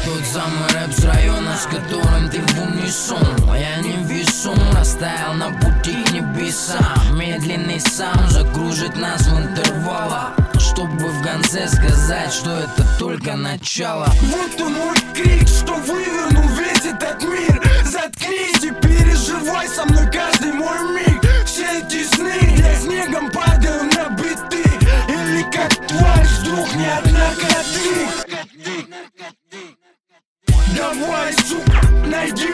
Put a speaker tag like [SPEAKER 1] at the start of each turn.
[SPEAKER 1] Тот самый рэп с района, с которым ты в унисон. Я невесом, растаял на пути к небесам. Медленный сам закружит нас в интервалах, чтобы в конце сказать, что это только начало.
[SPEAKER 2] Вот он мой крик, что вывернул весь этот мир. Заткнись и переживай со мной каждый мой миг. Все эти сны, я снегом падаю на биты. Или как тварь сдохнет наркотик. Давай, сука, найди